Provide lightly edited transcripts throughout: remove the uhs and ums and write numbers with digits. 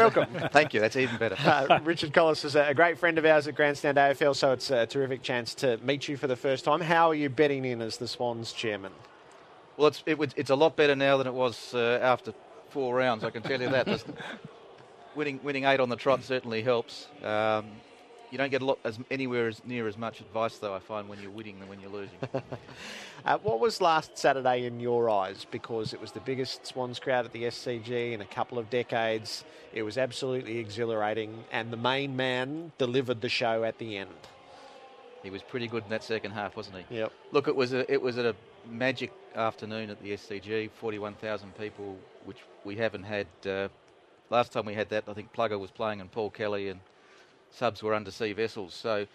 welcome. Thank you. That's even better. Richard Collis is a great friend of ours at Grandstand AFL, so it's a terrific chance to meet you for the first time. How are you betting in as the Swans chairman? Well, it's a lot better now than it was after 4 rounds, I can tell you that. Winning 8 on the trot certainly helps. You don't get anywhere near as much advice, though, I find, when you're winning than when you're losing. What was last Saturday in your eyes? Because it was the biggest Swans crowd at the SCG in a couple of decades. It was absolutely exhilarating, and the main man delivered the show at the end. He was pretty good in that second half, wasn't he? Yep. Look, it was a magic afternoon at the SCG. 41,000 people, which we haven't had. Last time we had that, I think Plugger was playing and Paul Kelly and subs were undersea vessels. So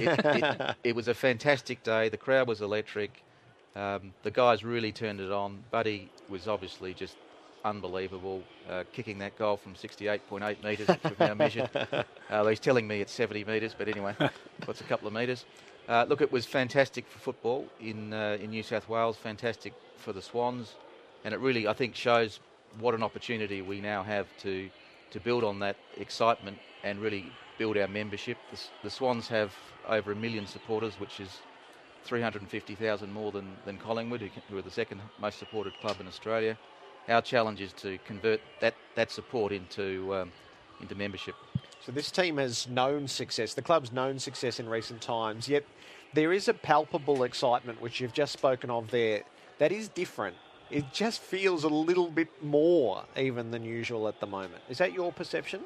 it was a fantastic day. The crowd was electric. The guys really turned it on. Buddy was obviously just unbelievable, kicking that goal from 68.8 metres, which we've now measured. He's telling me it's 70 metres, but anyway, what's a couple of metres? Look, it was fantastic for football in New South Wales, fantastic for the Swans, and it really, I think, shows what an opportunity we now have to build on that excitement and really build our membership. The Swans have over 1 million supporters, which is 350,000 more than Collingwood, who are the second most supported club in Australia. Our challenge is to convert that support into membership. So this team has known success. The club's known success in recent times, yet there is a palpable excitement, which you've just spoken of there, that is different. It just feels a little bit more even than usual at the moment. Is that your perception?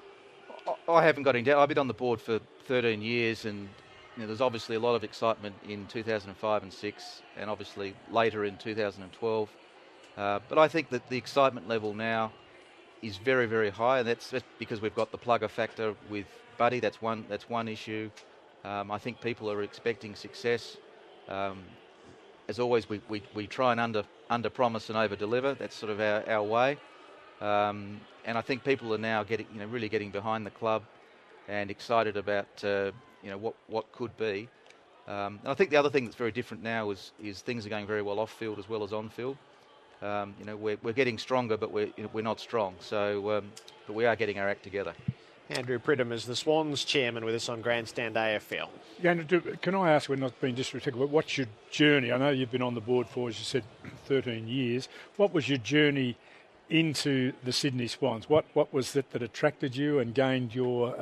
I haven't got any doubt. I've been on the board for 13 years, and there's obviously a lot of excitement in 2005 and 6, and obviously later in 2012. But I think that the excitement level now is very, very high, and that's because we've got the Plugger factor with Buddy. That's one issue. I think people are expecting success. As always, we try and under promise and over deliver. That's sort of our way. And I think people are now really getting behind the club and excited about what could be. And I think the other thing that's very different now is things are going very well off field as well as on field. We're getting stronger, but we're not strong. So, but we are getting our act together. Andrew Pridham is the Swans chairman with us on Grandstand AFL. Yeah, Andrew, can I ask, we're not being disrespectful, but what's your journey? I know you've been on the board for, as you said, 13 years. What was your journey into the Sydney Swans? What was it that attracted you and gained your,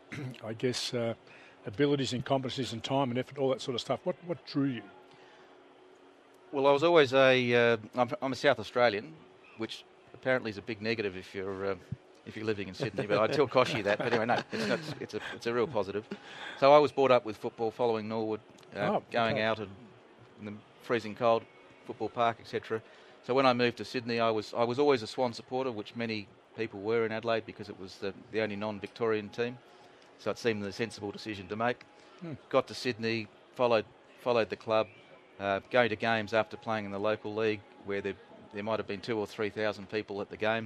abilities and competencies and time and effort, all that sort of stuff? What drew you? Well, I was always I'm a South Australian, which apparently is a big negative if you're living in Sydney. But I tell Koshy that. But anyway, no, it's a real positive. So I was brought up with football, following Norwood, going out in the freezing cold, football park, etc. So when I moved to Sydney, I was always a Swan supporter, which many people were in Adelaide because it was the only non-Victorian team. So it seemed the sensible decision to make. Got to Sydney, followed the club, going to games after playing in the local league where there might have been 2,000 or 3,000 people at the game,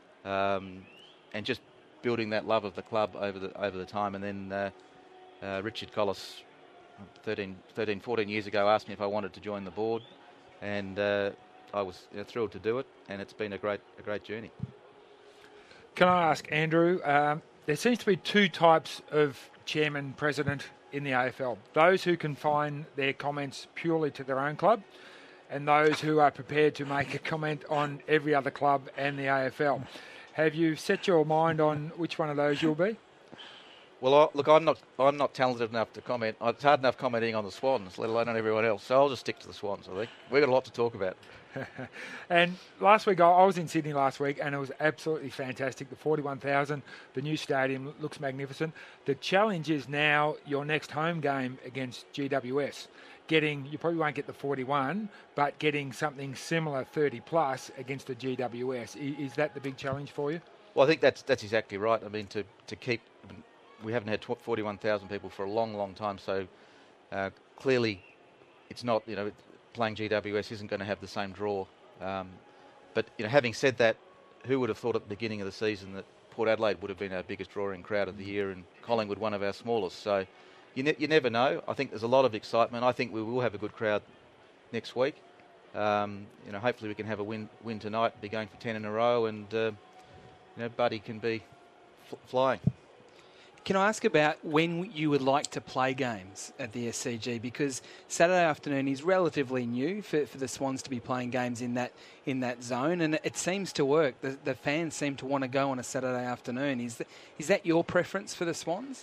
and just building that love of the club over the time. And then Richard Collis, 13, 14 years ago, asked me if I wanted to join the board, and I was thrilled to do it, and it's been a great journey. Can I ask, Andrew, there seems to be two types of chairman, president in the AFL. Those who confine their comments purely to their own club, and those who are prepared to make a comment on every other club and the AFL. Have you set your mind on which one of those you'll be? Well, look, I'm not talented enough to comment. It's hard enough commenting on the Swans, let alone on everyone else. So I'll just stick to the Swans, I think. We've got a lot to talk about. And last week, I was in Sydney last week, and it was absolutely fantastic. The 41,000, the new stadium looks magnificent. The challenge is now your next home game against GWS. You probably won't get the 41, but getting something similar, 30 plus, against the GWS. Is that the big challenge for you? Well, I think that's exactly right. I mean, to keep, we haven't had 41,000 people for a long, long time, so clearly it's not, playing GWS isn't going to have the same draw. But having said that, who would have thought at the beginning of the season that Port Adelaide would have been our biggest drawing crowd of the year and Collingwood one of our smallest? So you never know. I think there's a lot of excitement. I think we will have a good crowd next week. Hopefully we can have a win tonight, be going for 10 in a row, and Buddy can be flying. Can I ask about when you would like to play games at the SCG? Because Saturday afternoon is relatively new for the Swans to be playing games in that zone, and it seems to work. The fans seem to want to go on a Saturday afternoon. Is that your preference for the Swans?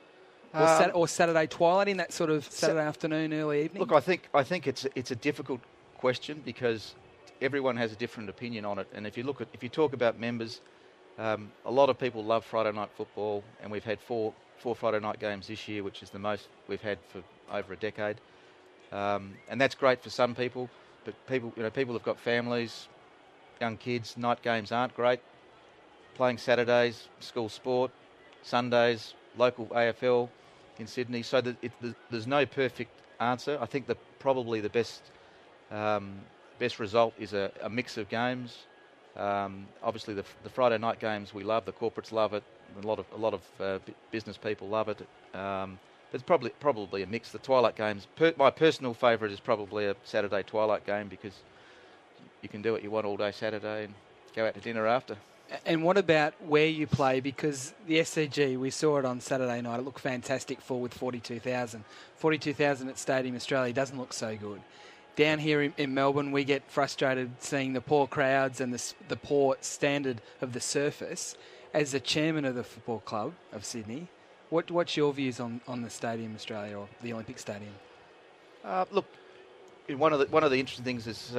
Or Saturday twilight in that sort of Saturday afternoon, early evening? Look, I think it's a difficult question because everyone has a different opinion on it. And if you talk about members, a lot of people love Friday night football, and we've had four Friday night games this year, which is the most we've had for over a decade. And that's great for some people, but people have got families, young kids. Night games aren't great. Playing Saturdays, school sport, Sundays, local AFL in Sydney. So there's no perfect answer. I think probably the best result is a mix of games. Obviously, the Friday night games we love. The corporates love it. A lot of business people love it. But it's probably a mix. The twilight games. My personal favourite is probably a Saturday twilight game because you can do what you want all day Saturday and go out to dinner after. And what about where you play? Because the SCG, we saw it on Saturday night. It looked fantastic with 42,000. 42,000 at Stadium Australia doesn't look so good. Down here in Melbourne, we get frustrated seeing the poor crowds and the poor standard of the surface. As the chairman of the Football Club of Sydney, what's your views on the Stadium Australia or the Olympic Stadium? Look, one of the interesting things is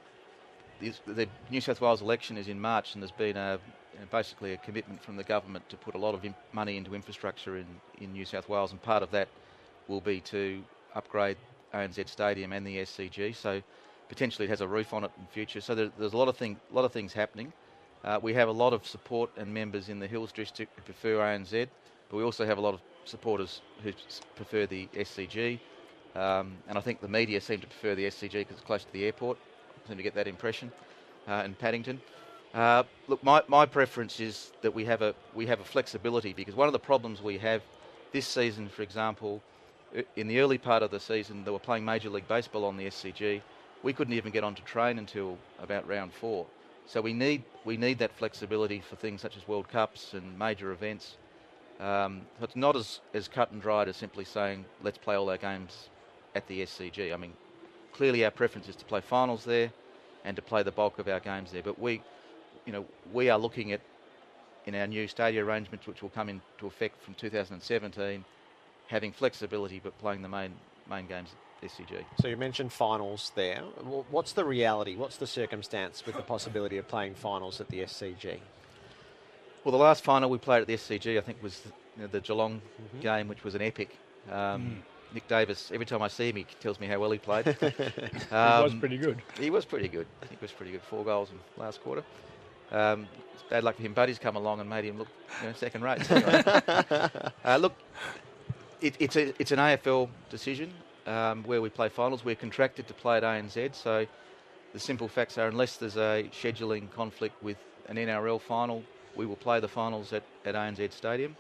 the New South Wales election is in March, and there's been basically a commitment from the government to put a lot of money into infrastructure in New South Wales, and part of that will be to upgrade ANZ Stadium and the SCG. So potentially it has a roof on it in future. So there's a lot of things happening. We have a lot of support and members in the Hills District who prefer ANZ, but we also have a lot of supporters who prefer the SCG. And I think the media seem to prefer the SCG because it's close to the airport. I seem to get that impression in Paddington. Look, my preference is that we have a flexibility, because one of the problems we have this season, for example, in the early part of the season, they were playing Major League Baseball on the SCG. We couldn't even get onto train until about round 4. So we need that flexibility for things such as World Cups and major events. So it's not as cut and dried as simply saying let's play all our games at the SCG. I mean, clearly our preference is to play finals there and to play the bulk of our games there. But we are looking at, in our new stadium arrangements, which will come into effect from 2017, having flexibility but playing the main games at SCG. So you mentioned finals there. What's the reality? What's the circumstance with the possibility of playing finals at the SCG? Well, the last final we played at the SCG, I think, was the Geelong game, which was an epic. Nick Davis, every time I see him, he tells me how well he played. He was pretty good. He was pretty good. I think he was pretty good. 4 goals in the last quarter. It's bad luck for him. Buddy's come along and made him look second rate. Look, it's an AFL decision where we play finals. We're contracted to play at ANZ, so the simple facts are, unless there's a scheduling conflict with an NRL final, we will play the finals at ANZ Stadium.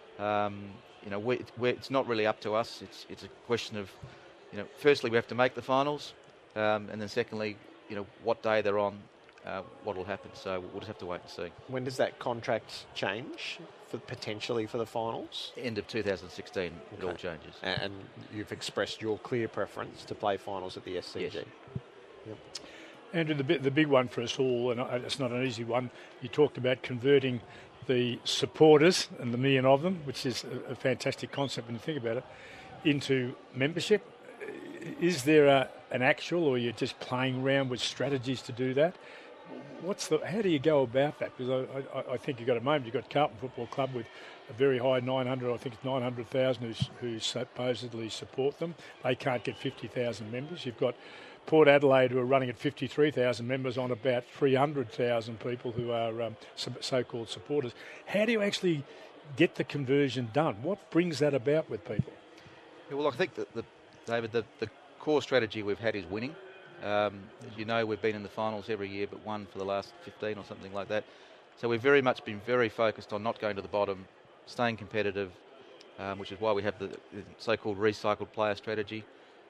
It's not really up to us. It's a question of, firstly we have to make the finals, and then secondly, what day they're on, what will happen. So we'll just have to wait and see. When does that contract change potentially for the finals? End of 2016, it all changes. And you've expressed your clear preference to play finals at the SCG. Yes. Yep. Andrew, the big one for us all, and it's not an easy one, you talked about converting the supporters, and the million of them, which is a fantastic concept when you think about it, into membership. Is there an actual, or you're just playing around with strategies to do that? How do you go about that? Because I think you've got a moment, you've got Carlton Football Club with a very high 900, I think it's 900,000 who supposedly support them. They can't get 50,000 members. You've got Port Adelaide, who are running at 53,000 members on about 300,000 people who are so-called supporters. How do you actually get the conversion done? What brings that about with people? Yeah, well, I think that, David, the core strategy we've had is winning. As you know, we've been in the finals every year but one for the last 15 or something like that. So we've very much been very focused on not going to the bottom, staying competitive, which is why we have the so-called recycled player strategy.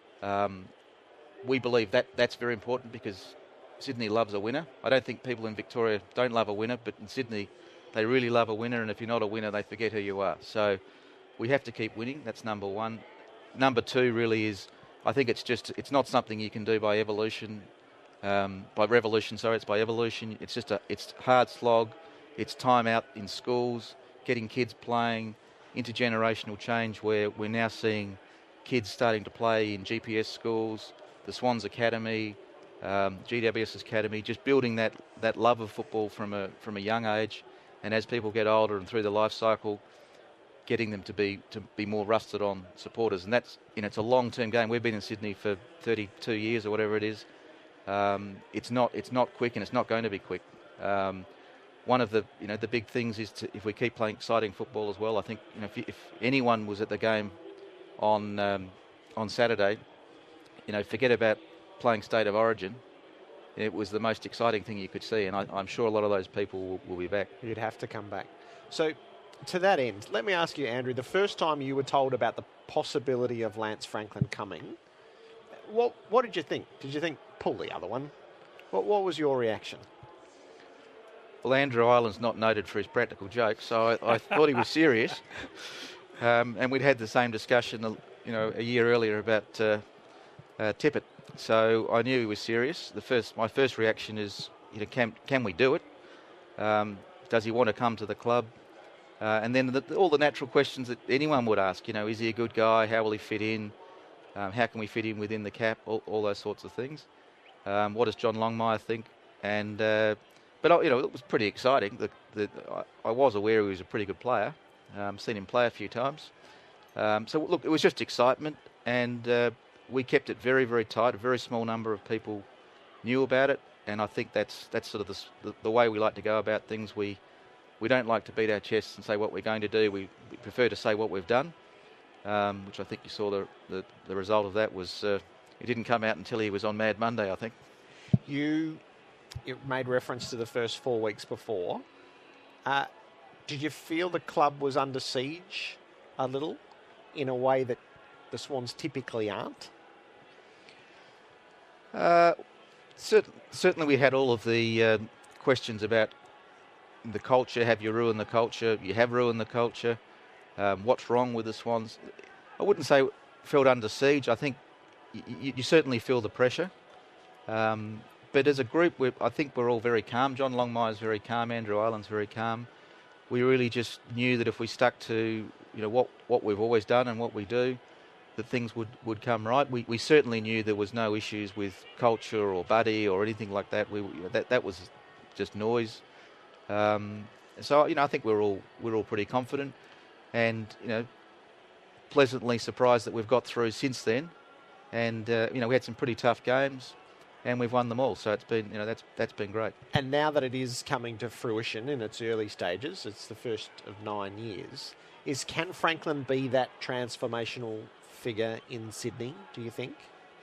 We believe that's very important because Sydney loves a winner. I don't think people in Victoria don't love a winner, but in Sydney They really love a winner, and if you're not a winner, they forget who you are. So we have to keep winning. That's number one. Number two really is, I think it's not something you can do by evolution, by revolution. Sorry, it's by evolution. It's hard slog. It's time out in schools, getting kids playing, intergenerational change where we're now seeing kids starting to play in GPS schools, the Swans Academy, GWS Academy, just building that love of football from a young age, and as people get older and through the life cycle, getting them to be more rusted on supporters. And that's, it's a long-term game. We've been in Sydney for 32 years or whatever it is. It's not quick, and it's not going to be quick. One of the the big things is if we keep playing exciting football as well. I think if anyone was at the game on Saturday, forget about playing State of Origin. It was the most exciting thing you could see, and I'm sure a lot of those people will be back. You'd have to come back. So, to that end, let me ask you, Andrew, the first time you were told about the possibility of Lance Franklin coming, what did you think? Did you think, pull the other one? What was your reaction? Well, Andrew Ireland's not noted for his practical jokes, so I thought he was serious. And we'd had the same discussion, a year earlier about Tippett. So I knew he was serious. My first reaction is, can we do it? Does he want to come to the club? And then all the natural questions that anyone would ask. Is he a good guy? How will he fit in? How can we fit in within the cap? All those sorts of things. What does John Longmire think? And but it was pretty exciting. I was aware he was a pretty good player. Seen him play a few times. So look, it was just excitement, and we kept it very, very tight. A very small number of people knew about it, and I think that's sort of the way we like to go about things. We don't like to beat our chests and say what we're going to do. We prefer to say what we've done, which I think you saw the result of that was it didn't come out until he was on Mad Monday, I think. You made reference to the first 4 weeks before. Did you feel the club was under siege a little in a way that the Swans typically aren't? Certainly we had all of the questions about the culture. Have you ruined the culture? You have ruined the culture. What's wrong with the Swans? I wouldn't say felt under siege. I think you certainly feel the pressure. But as a group, I think we're all very calm. John Longmire's very calm. Andrew Ireland's very calm. We really just knew that if we stuck to what we've always done and what we do, that things would come right. We certainly knew there was no issues with culture or buddy or anything like that. That was just noise. So I think we're all pretty confident, and pleasantly surprised that we've got through since then. And we had some pretty tough games, and we've won them all. So it's been that's been great. And now that it is coming to fruition in its early stages, it's the first of 9 years. Can Franklin be that transformational figure in Sydney, do you think?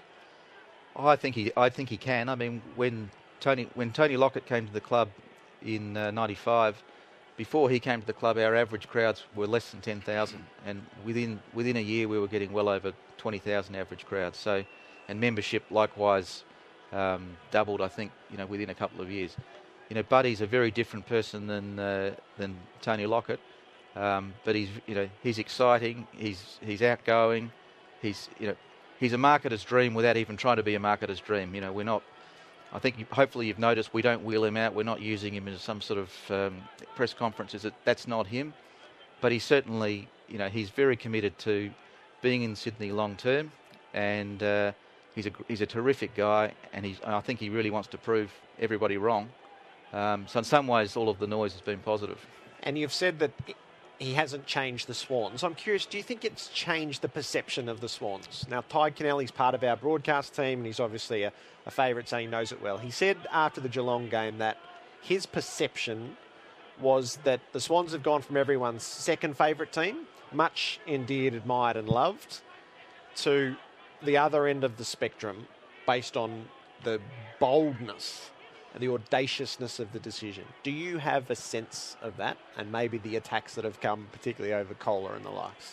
I think he can. I mean, when Tony Lockett came to the club in '95, before he came to the club, our average crowds were less than 10,000, and within a year we were getting well over 20,000 average crowds. So, and membership likewise doubled, I think, within a couple of years. Buddy's a very different person than Tony Lockett, but he's exciting. He's outgoing. He's a marketer's dream without even trying to be a marketer's dream. We're not. I think hopefully you've noticed we don't wheel him out. We're not using him as some sort of press conferences. That's not him. But he's certainly, he's very committed to being in Sydney long term, and he's a terrific guy, and I think he really wants to prove everybody wrong. So in some ways, all of the noise has been positive. And you've said that he hasn't changed the Swans. I'm curious, do you think it's changed the perception of the Swans? Now, Ty Kennelly's part of our broadcast team, and he's obviously a favourite, so he knows it well. He said after the Geelong game that his perception was that the Swans have gone from everyone's second favourite team, much endeared, admired and loved, to the other end of the spectrum based on the boldness and the audaciousness of the decision. Do you have a sense of that, and maybe the attacks that have come, particularly over Kohler and the likes?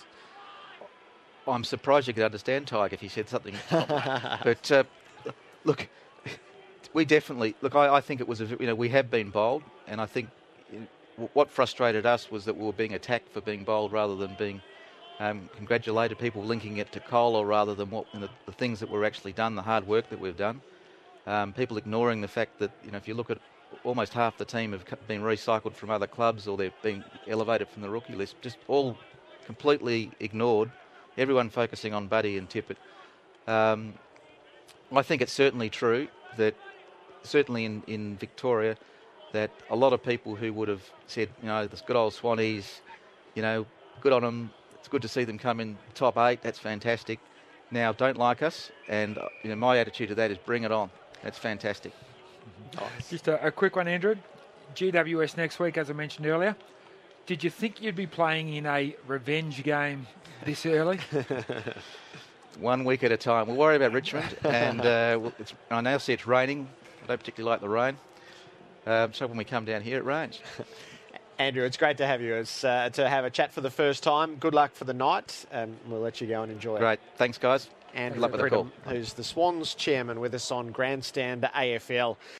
I'm surprised you could understand Tiger if he said something. But look, we definitely I think it was we have been bold, and I think what frustrated us was that we were being attacked for being bowled rather than being congratulated. People linking it to Kohler rather than the things that were actually done, the hard work that we've done. People ignoring the fact that, if you look at almost half the team have been recycled from other clubs or they've been elevated from the rookie list, just all completely ignored. Everyone focusing on Buddy and Tippett. I think it's certainly true that, certainly in Victoria, that a lot of people who would have said, this good old Swannies, good on them, it's good to see them come in top 8, that's fantastic, now don't like us, and my attitude to that is bring it on. That's fantastic. Nice. Just a quick one, Andrew. GWS next week, as I mentioned earlier. Did you think you'd be playing in a revenge game this early? 1 week at a time. We'll worry about Richmond, and I now see it's raining. I don't particularly like the rain. So when we come down here, it rains. Andrew, it's great to have you. It's to have a chat for the first time. Good luck for the night, and we'll let you go and enjoy it. Great. Thanks, guys. Andrew Good luck with the call. Pridham, who's the Swans chairman, with us on Grandstand AFL.